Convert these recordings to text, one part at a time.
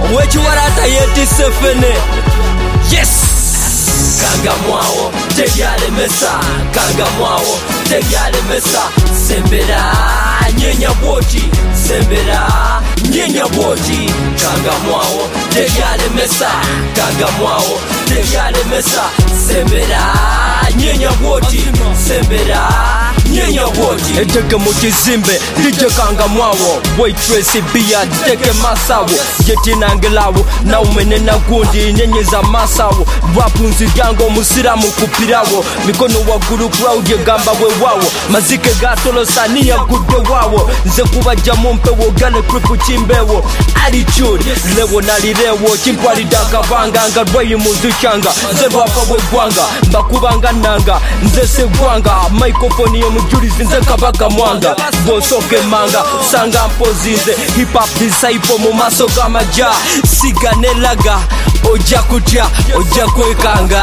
Wechiwarata yeti sefene. Yes. Kangamwao tebyale mesa. Kangamwao tebyale mesa. Sembera nyenya boti. Sembera nyenya boti. Kangamwao tebyale mesa. Kangamwao tebyale mesa. Sembera nyenya boti. Sembera nyenya boti. Eteke mukizimbe lije Kangamwao. Waitress bia teke masawo. Jeti nangelawo na umene na gundi nyenyeza masawo. Wapunzi gango musiramu kupirawo. Mikono waguru crowd ye gamba we wawo. Mazike gatolo sania gude wawo. Nze kubaja mumpe wo gane kripu chimbewo. Attitude lewo nalirewo. Chimpwali daka vanga anga dwayi muzu changa. Nze rapa we gwanga mbakubanga nanga. Nze se gwanga microphone yo mujurizi nze kabaka mwanga. Bosoke manga sanga mpozinze. Hip hop disciple mu maso kama ja. Siganelaga oja kutia oja kwekanga.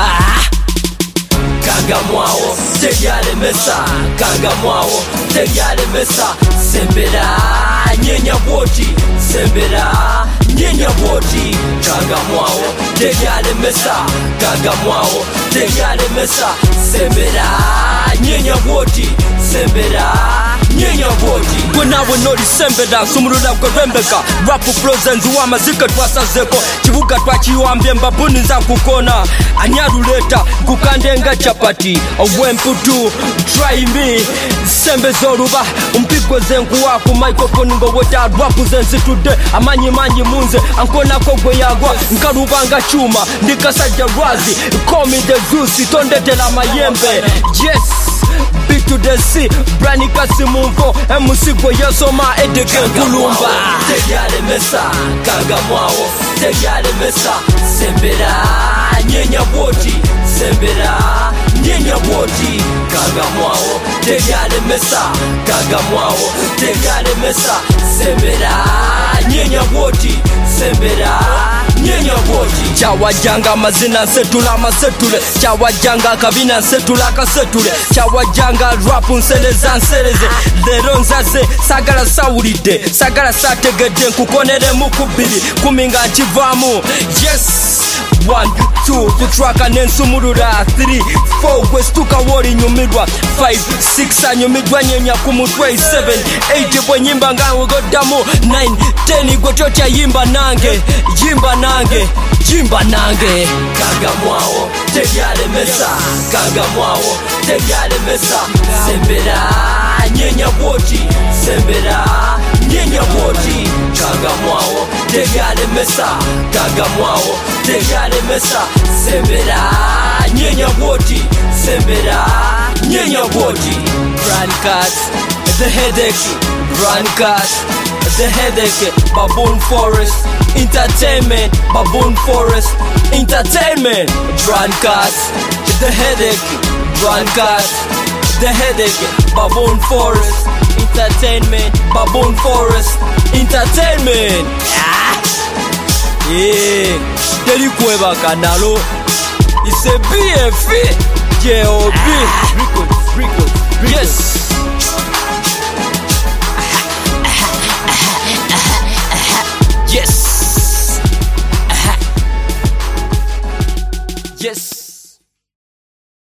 Kangamwao tebyale mesa. Kangamwao tebyale mesa. Sembera nyenya boti. Sembera nyenya boti. Kangamwao tebyale mesa. Kangamwao tebyale mesa. Sembera nyenya boti. Sembera nyenya boti. Kwenawe noli sembera sumurula kwebembeka. Rapu flows wa mazika twasazeko. Chibuga twachiwambye mbabuni nza kukona. Anyaruleta kukandenga chapati. Owemputu try me. Sembe zoruba umpigwe zenku waku. Microphone ngo weta rapu zensi today. Amanyi munze ankona kogwe yagwa. Nkarubanga chuma ndikasajja razi. Call me the Zeus tondete la mayembe. Yes. B to the C, Brani Kasimungo, Emusigo Yasoma, Edeke Kulumba. Tebyale mesa, Kangamwao, tebyale mesa. Sembera nyenya boti. Sembera nyenya boti. Kangamwao, tebyale mesa. Kangamwao, tebyale mesa. Sembera nyenya boti. Sembera nyenya boti. Chawajanga mazina setula masetule. Chawajanga kabina setula kasetule. Chawajanga rapu nseleza nseleze. Lero nzaze sagala sawulide. Sagala sategede nkukonere mukubiri. Kuminga nchivamu. Yes. 1, 2, kutraka nensumurura. 3, 4, gwestuka wori nyumirwa. 5, 6, anyumidwa nyenya kumutwe. 7, 8, bwe nyimba ngawe godamu. 9, 10, gwechocha yimba nange. Jimba nange. Jimba nange. Kangamwao tebyale mesa. Kangamwao tebyale mesa. Sembera nyenya boti. Sembera nyenya boti. Kangamwao tebyale mesa. Kangamwao tebyale mesa. Sembera nyenya boti. Sembera nyenya boti. Brandcat the headache. Brandcat the headache. Baboon Forest Entertainment. Baboon Forest Entertainment. Brandcat the headache. Brandcat the headache. Baboon Forest Entertainment. Baboon Forest Entertainment. Yeah, teri kweba kanalo. It's a BFE. J.O.B. Yes.